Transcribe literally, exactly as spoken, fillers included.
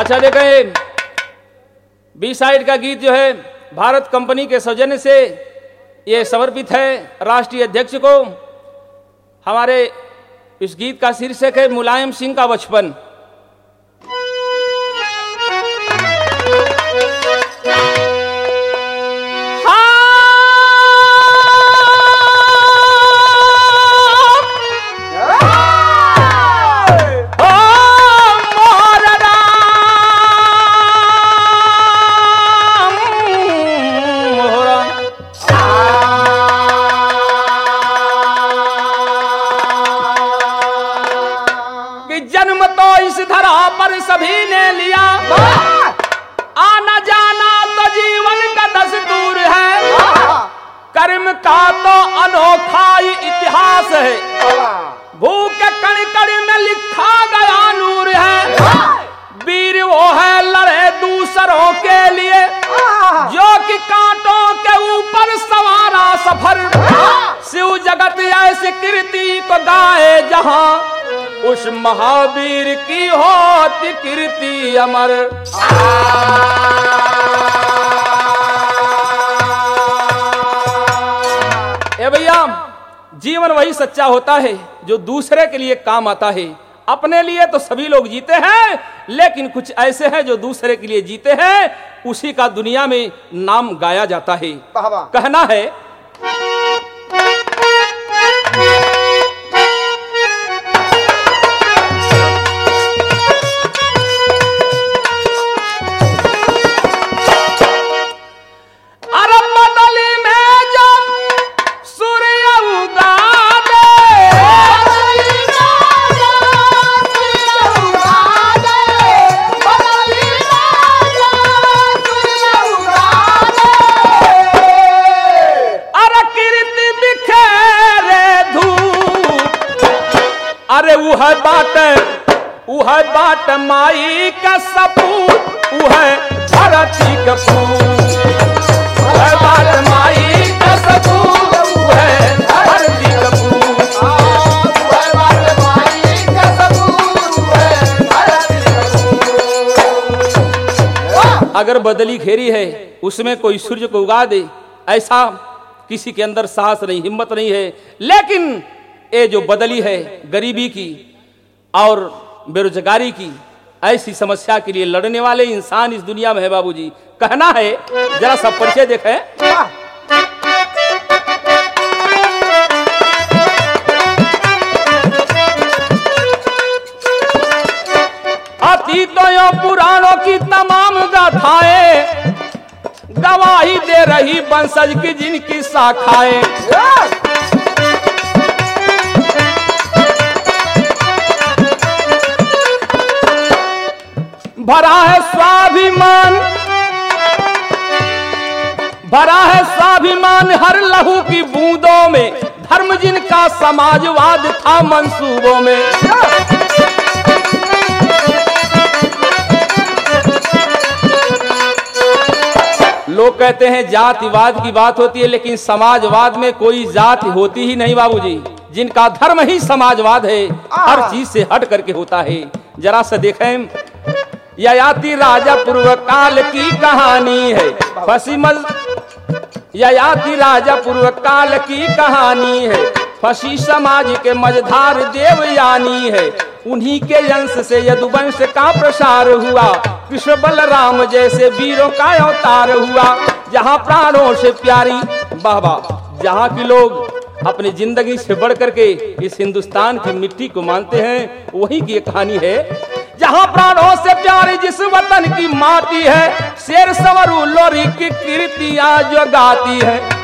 अच्छा देखें, B side का गीत जो है भारत कंपनी के सौजन्य से ये समर्पित है राष्ट्रीय अध्यक्ष को। हमारे इस गीत का शीर्षक है मुलायम सिंह का बचपन। सभी ने लिया आना जाना तो जीवन का दस्तूर है, कर्म का तो अनोखा ही इतिहास है, भूख के कण कण में लिखा गया नूर है। वीर वो है लड़े दूसरों के लिए जो कि कांटों के ऊपर सवारा सफर, शिव जगत ऐसी कीर्ति को गाए जहां उस महावीर की होती कीर्ति अमर। ए भैया, जीवन वही सच्चा होता है जो दूसरे के लिए काम आता है। अपने लिए तो सभी लोग जीते हैं, लेकिन कुछ ऐसे हैं जो दूसरे के लिए जीते हैं, उसी का दुनिया में नाम गाया जाता है। कहना है उह बाट उह बाट माई का सपूत, उह धरती का फूल, उह बाट माई का सपूत, उह धरती का फूल, उह बाट माई का सपूत, उह धरती का फूल। अगर बदली घेरी है उसमें कोई सूर्य को उगा दे, ऐसा किसी के अंदर साहस नहीं, हिम्मत नहीं है। लेकिन ये जो बदली है गरीबी की और बेरोजगारी की, ऐसी समस्या के लिए लड़ने वाले इंसान इस दुनिया में है बाबूजी। कहना है, जरा सब परिचय देखें। अतीतों पुराणों की तमाम गाथाएं गवाही दे रही वंशज की जिनकी शाखाएं, भरा है स्वाभिमान, भरा है स्वाभिमान हर लहू की बूंदों में, धर्म जिनका समाजवाद था मंसूबों में। लोग कहते हैं जातिवाद की बात होती है, लेकिन समाजवाद में कोई जाति होती ही नहीं बाबूजी। जिनका धर्म ही समाजवाद है, हर चीज से हट करके होता है। जरा से देखें, ययाति राजा पूर्व काल की कहानी है, फंसी मज ययाति राजा पूर्व काल की कहानी है, फंसी समाज के मझधार देवयानी है। उन्हीं के अंश से यदुवंश का प्रसार हुआ, कृष्ण बलराम जैसे वीरों का अवतार हुआ। जहाँ प्राणों से प्यारी बाबा, जहाँ के लोग अपनी जिंदगी से बढ़ करके इस हिंदुस्तान की मिट्टी को मानते हैं, वही की कहानी है। जहाँ प्राणों से प्यारी जिस वतन की माटी है, शेर सवरू लोरी की कीर्तियां जो गाती है।